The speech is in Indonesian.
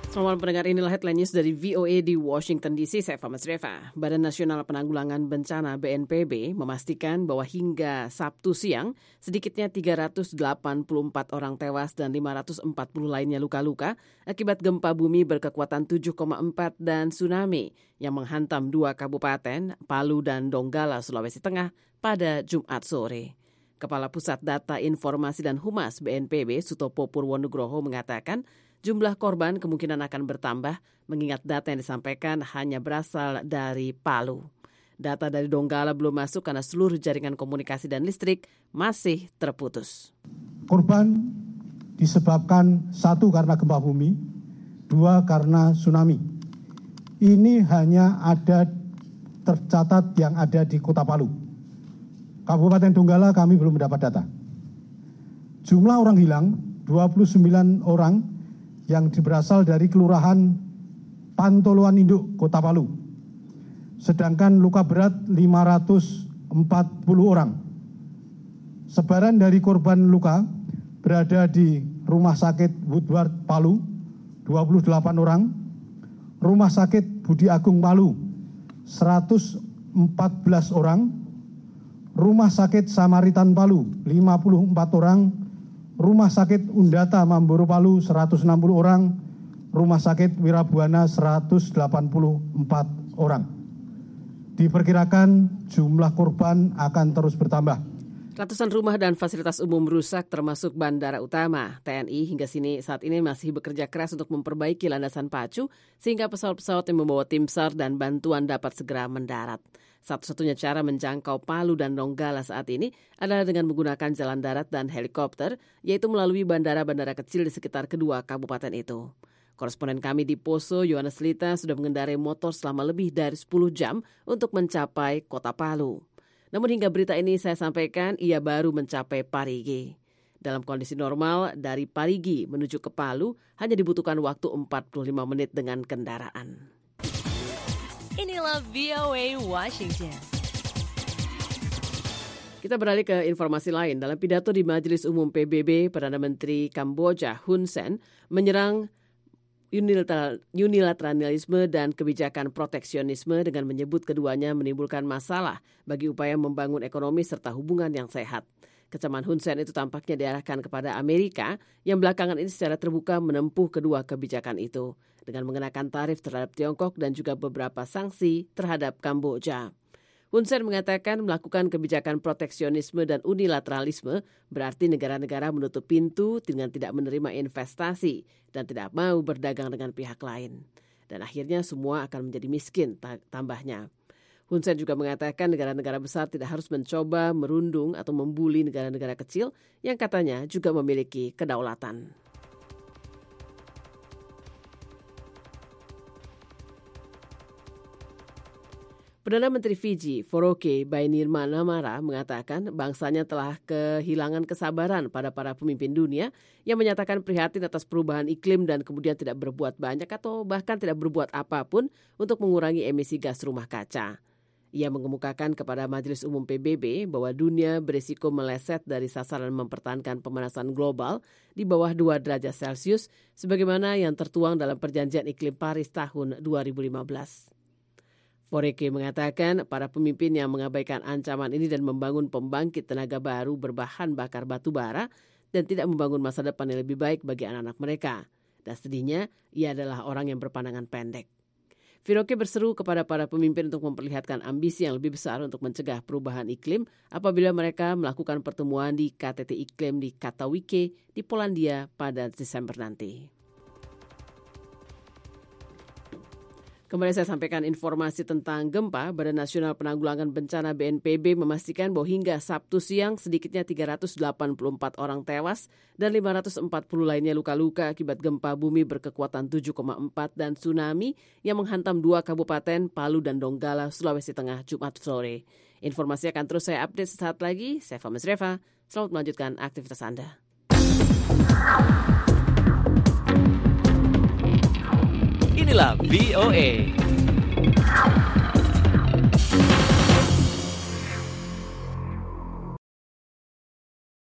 Selamat pendengar, inilah headline news dari VOA di Washington DC. Saya Mas Reva. Badan Nasional Penanggulangan Bencana BNPB memastikan bahwa hingga Sabtu siang sedikitnya 384 orang tewas dan 540 lainnya luka-luka akibat gempa bumi berkekuatan 7,4 dan tsunami yang menghantam dua kabupaten, Palu dan Donggala, Sulawesi Tengah pada Jumat sore. Kepala Pusat Data Informasi dan Humas BNPB, Sutopo Purwonugroho, mengatakan jumlah korban kemungkinan akan bertambah mengingat data yang disampaikan hanya berasal dari Palu. Data dari Donggala belum masuk karena seluruh jaringan komunikasi dan listrik masih terputus. Korban disebabkan 1 karena gempa bumi, 2 karena tsunami. Ini hanya ada tercatat yang ada di Kota Palu. Kabupaten Donggala kami belum mendapat data. Jumlah orang hilang 29 orang yang berasal dari Kelurahan Pantoloan Induk, Kota Palu. Sedangkan luka berat 540 orang. Sebaran dari korban luka berada di Rumah Sakit Woodward Palu, 28 orang. Rumah Sakit Budi Agung Palu, 114 orang. Rumah Sakit Samaritan Palu, 54 orang. Rumah Sakit Undata Mamboro Palu 160 orang, Rumah Sakit Wirabuana 184 orang. Diperkirakan jumlah korban akan terus bertambah. Ratusan rumah dan fasilitas umum rusak termasuk bandara utama. TNI hingga saat ini masih bekerja keras untuk memperbaiki landasan pacu sehingga pesawat-pesawat yang membawa tim SAR dan bantuan dapat segera mendarat. Satu-satunya cara menjangkau Palu dan Donggala saat ini adalah dengan menggunakan jalan darat dan helikopter, yaitu melalui bandara-bandara kecil di sekitar kedua kabupaten itu. Koresponden kami di Poso, Yohanes Lita, sudah mengendarai motor selama lebih dari 10 jam untuk mencapai kota Palu. Namun hingga berita ini saya sampaikan, ia baru mencapai Parigi. Dalam kondisi normal, dari Parigi menuju ke Palu hanya dibutuhkan waktu 45 menit dengan kendaraan. Inilah VOA Washington. Kita beralih ke informasi lain. Dalam pidato di Majelis Umum PBB, Perdana Menteri Kamboja Hun Sen menyerang unilateralisme dan kebijakan proteksionisme dengan menyebut keduanya menimbulkan masalah bagi upaya membangun ekonomi serta hubungan yang sehat. Kecaman Hun Sen itu tampaknya diarahkan kepada Amerika yang belakangan ini secara terbuka menempuh kedua kebijakan itu dengan mengenakan tarif terhadap Tiongkok dan juga beberapa sanksi terhadap Kamboja. Hun Sen mengatakan melakukan kebijakan proteksionisme dan unilateralisme berarti negara-negara menutup pintu dengan tidak menerima investasi dan tidak mau berdagang dengan pihak lain. Dan akhirnya semua akan menjadi miskin, tambahnya. Hun Sen juga mengatakan negara-negara besar tidak harus mencoba merundung atau membuli negara-negara kecil yang katanya juga memiliki kedaulatan. Perdana Menteri Fiji, Foroke Bainimarama mengatakan bangsanya telah kehilangan kesabaran pada para pemimpin dunia yang menyatakan prihatin atas perubahan iklim dan kemudian tidak berbuat banyak atau bahkan tidak berbuat apapun untuk mengurangi emisi gas rumah kaca. Ia mengemukakan kepada Majelis Umum PBB bahwa dunia berisiko meleset dari sasaran mempertahankan pemanasan global di bawah 2 derajat Celcius sebagaimana yang tertuang dalam Perjanjian Iklim Paris tahun 2015. Foreke mengatakan para pemimpin yang mengabaikan ancaman ini dan membangun pembangkit tenaga baru berbahan bakar batu bara dan tidak membangun masa depan yang lebih baik bagi anak-anak mereka. Dan sedihnya, ia adalah orang yang berpandangan pendek. Foroke berseru kepada para pemimpin untuk memperlihatkan ambisi yang lebih besar untuk mencegah perubahan iklim apabila mereka melakukan pertemuan di KTT Iklim di Katowice di Polandia pada Desember nanti. Kembali saya sampaikan informasi tentang gempa. Badan Nasional Penanggulangan Bencana BNPB memastikan bahwa hingga Sabtu siang sedikitnya 384 orang tewas dan 540 lainnya luka-luka akibat gempa bumi berkekuatan 7,4 dan tsunami yang menghantam 2 kabupaten Palu dan Donggala, Sulawesi Tengah Jumat sore. Informasi akan terus saya update sesaat lagi. Saya Mas Reva. Selamat melanjutkan aktivitas Anda. Inilah VOA.